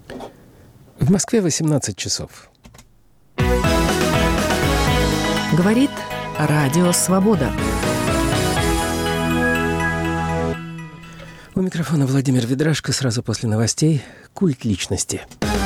В Москве 18 часов. Говорит Радио Свобода. У микрофона Владимир Ведрашко. Сразу после новостей «Культ личности».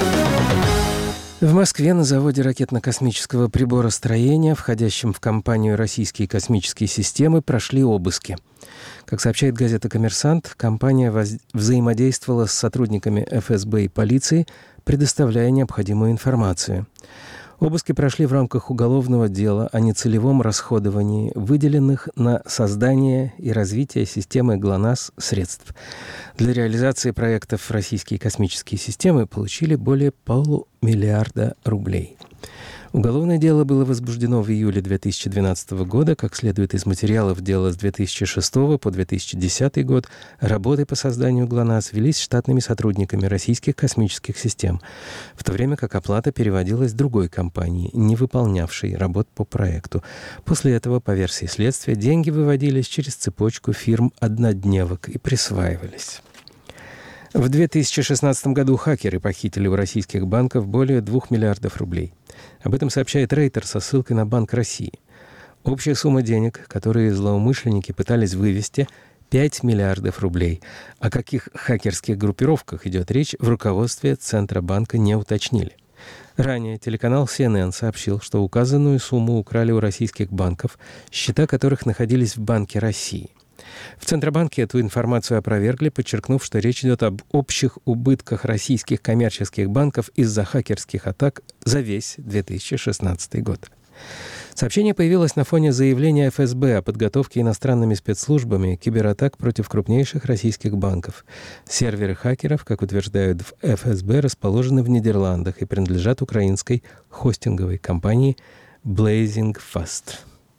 В Москве на заводе ракетно-космического приборостроения, входящем в компанию «Российские космические системы», прошли обыски. Как сообщает газета «Коммерсант», компания взаимодействовала с сотрудниками ФСБ и полиции, предоставляя необходимую информацию. Обыски прошли в рамках уголовного дела о нецелевом расходовании выделенных на создание и развитие системы ГЛОНАСС средств. Для реализации проектов «Российские космические системы» получили более 500 миллиарда рублей. Уголовное дело было возбуждено в июле 2012 года. Как следует из материалов дела с 2006 по 2010 год, работы по созданию ГЛОНАСС велись штатными сотрудниками российских космических систем, в то время как оплата переводилась другой компании, не выполнявшей работ по проекту. После этого, по версии следствия, деньги выводились через цепочку фирм-однодневок и присваивались. В 2016 году хакеры похитили у российских банков более 2 миллиардов рублей. Об этом сообщает Рейтер со ссылкой на Банк России. Общая сумма денег, которые злоумышленники пытались вывести, 5 миллиардов рублей. О каких хакерских группировках идет речь, в руководстве Центробанка не уточнили. Ранее телеканал CNN сообщил, что указанную сумму украли у российских банков, счета которых находились в Банке России. В Центробанке эту информацию опровергли, подчеркнув, что речь идет об общих убытках российских коммерческих банков из-за хакерских атак за весь 2016 год. Сообщение появилось на фоне заявления ФСБ о подготовке иностранными спецслужбами кибератак против крупнейших российских банков. Серверы хакеров, как утверждают в ФСБ, расположены в Нидерландах и принадлежат украинской хостинговой компании Blazing Fast.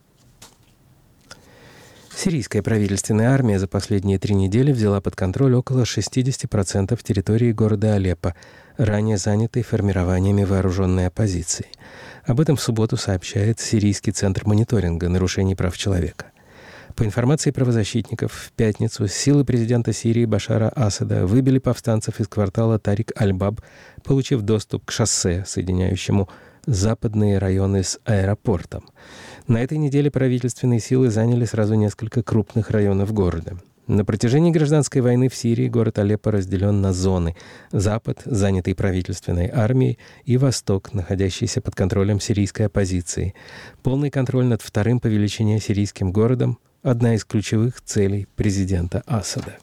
Сирийская правительственная армия за последние 3 недели взяла под контроль около 60% территории города Алеппо, ранее занятой формированиями вооруженной оппозиции. Об этом в субботу сообщает Сирийский центр мониторинга нарушений прав человека. По информации правозащитников, в пятницу силы президента Сирии Башара Асада выбили повстанцев из квартала Тарик-аль-Баб, получив доступ к шоссе, соединяющему западные районы с аэропортом. На этой неделе правительственные силы заняли сразу несколько крупных районов города. На протяжении гражданской войны в Сирии город Алеппо разделен на зоны. Запад, занятый правительственной армией, и Восток, находящийся под контролем сирийской оппозиции. Полный контроль над вторым по величине сирийским городом – одна из ключевых целей президента Асада.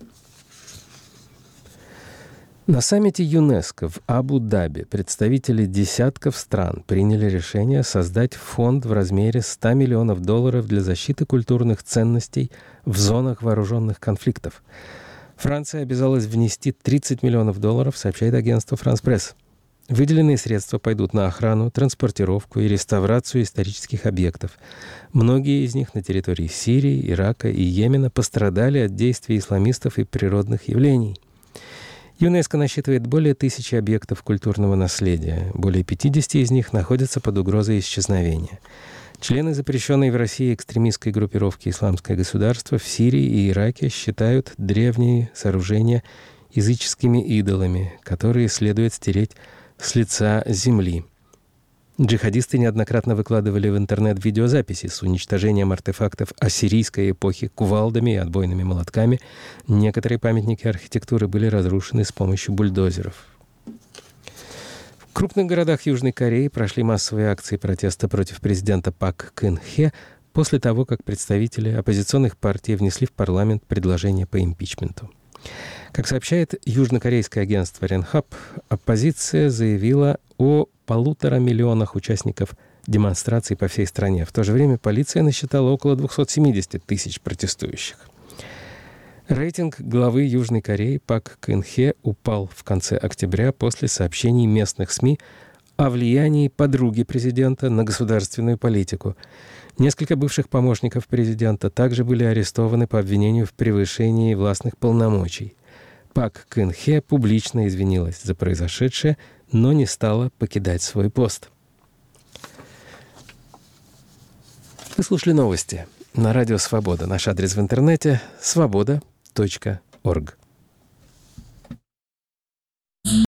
На саммите ЮНЕСКО в Абу-Даби представители десятков стран приняли решение создать фонд в размере $100 миллионов для защиты культурных ценностей в зонах вооруженных конфликтов. Франция обязалась внести $30 миллионов, сообщает агентство «Франс Пресс». Выделенные средства пойдут на охрану, транспортировку и реставрацию исторических объектов. Многие из них на территории Сирии, Ирака и Йемена пострадали от действий исламистов и природных явлений. ЮНЕСКО насчитывает более 1000 объектов культурного наследия. Более 50 из них находятся под угрозой исчезновения. Члены запрещенной в России экстремистской группировки «Исламское государство» в Сирии и Ираке считают древние сооружения языческими идолами, которые следует стереть с лица земли. Джихадисты неоднократно выкладывали в интернет видеозаписи с уничтожением артефактов ассирийской эпохи кувалдами и отбойными молотками. Некоторые памятники архитектуры были разрушены с помощью бульдозеров. В крупных городах Южной Кореи прошли массовые акции протеста против президента Пак Кын Хе после того, как представители оппозиционных партий внесли в парламент предложение по импичменту. Как сообщает южнокорейское агентство Ренхап, оппозиция заявила о 1,5 миллиона участников демонстраций по всей стране. В то же время полиция насчитала около 270 тысяч протестующих. Рейтинг главы Южной Кореи Пак Кын Хе упал в конце октября после сообщений местных СМИ о влиянии подруги президента на государственную политику. Несколько бывших помощников президента также были арестованы по обвинению в превышении властных полномочий. Пак Кын Хе публично извинилась за произошедшее, но не стала покидать свой пост. Вы слушали новости на Радио Свобода. Наш адрес в интернете — свобода.орг.